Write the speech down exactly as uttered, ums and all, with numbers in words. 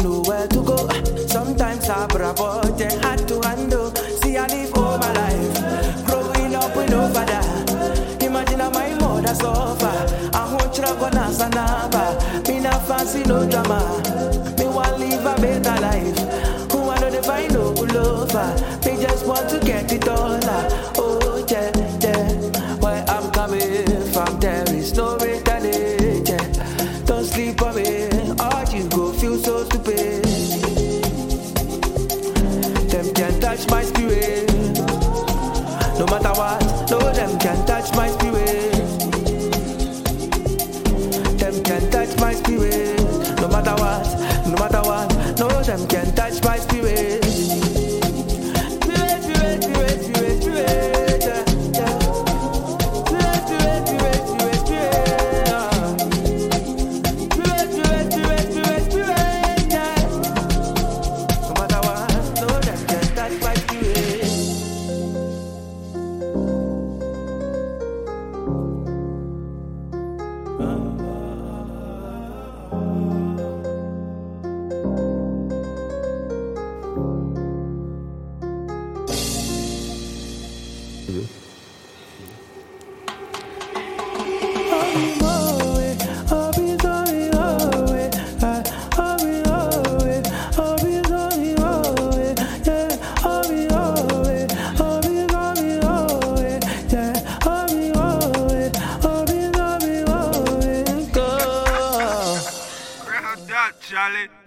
know where to go. Sometimes I bravo, then had to handle. See, I live all my life, growing up with no father. Imagine how my mother suffer. I won't travel as an abba. Me not fancy no drama. Me want live a better life. Who I know they find no lover. Me just want to get it all. Oh yeah, yeah. Where I'm coming from, there is no returning. Yeah. Don't sleep on me, or you go feel so stupid. Them can't touch my spirit. No matter what, no, them can't touch my spirit. Them can't touch my spirit. No matter what, no matter what, no, them can't touch my spirit. Spirit, spirit, spirit, spirit, spirit, yeah, yeah. Spirit, spirit, spirit, spirit, spirit, yeah. Spirit, spirit, spirit, spirit, spirit, yeah. No matter what, no, them can't touch my spirit. Charlie.